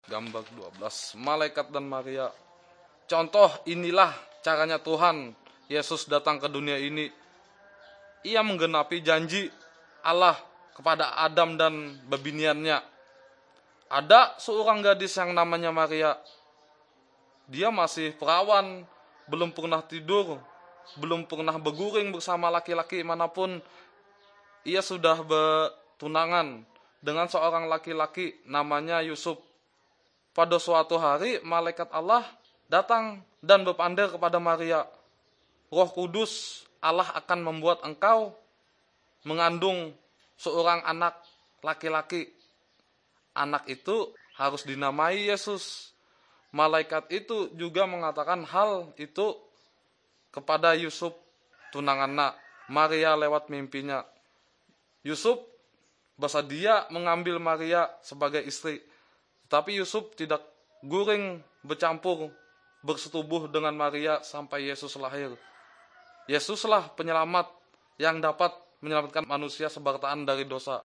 Gambar 12, malaikat dan Maria. Contoh inilah caranya Tuhan Yesus datang ke dunia ini. Ia menggenapi janji Allah kepada Adam dan bebiniannya. Ada seorang gadis yang namanya Maria. Dia masih perawan, belum pernah tidur, belum pernah berguring bersama laki-laki manapun. Ia sudah bertunangan dengan seorang laki-laki namanya Yusuf. Pada suatu hari malaikat Allah datang dan berpandir kepada Maria. Roh Kudus Allah akan membuat engkau mengandung seorang anak laki-laki. Anak itu harus dinamai Yesus. Malaikat itu juga mengatakan hal itu kepada Yusuf tunangannya. Maria lewat mimpinya. Yusuf bersedia mengambil Maria sebagai istri. Tapi Yusuf tidak guring bercampur bersetubuh dengan Maria sampai Yesus lahir. Yesuslah penyelamat yang dapat menyelamatkan manusia sebartaan dari dosa.